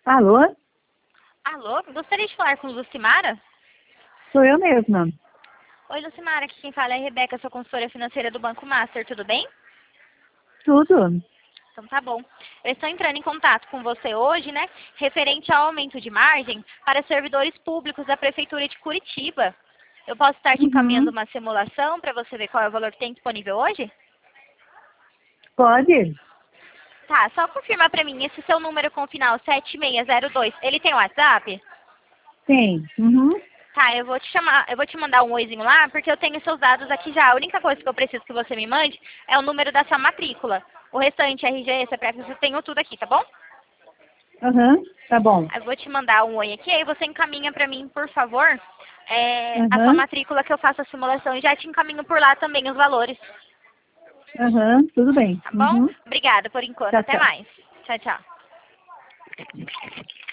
Alô? Alô, gostaria de falar com Lucimara? Sou eu mesma. Oi, Lucimara, aqui quem fala é a Rebeca, sou consultora financeira do Banco Master, tudo bem? Tudo. Então tá bom. Eu estou entrando em contato com você hoje, né, referente ao aumento de margem para servidores públicos da Prefeitura de Curitiba. Eu posso estar te encaminhando Uhum. uma simulação para você ver qual é o valor que tem disponível hoje? Pode? Tá, só confirma para mim, esse seu número com o final 7602, ele tem WhatsApp? Tem. Uhum. Tá, eu vou te mandar um oizinho lá, porque eu tenho seus dados aqui já. A única coisa que eu preciso que você me mande é o número da sua matrícula. O restante, RG, CPF, eu tenho tudo aqui, tá bom? Uhum. Tá bom. Eu vou te mandar um oi aqui, aí você encaminha pra mim, por favor, a sua Uhum. matrícula que eu faço a simulação e já te encaminho por lá também os valores, Uhum. Tudo bem. tá bom? Uhum. Obrigada por enquanto, Tchau, até tchau. mais. Tchau, tchau.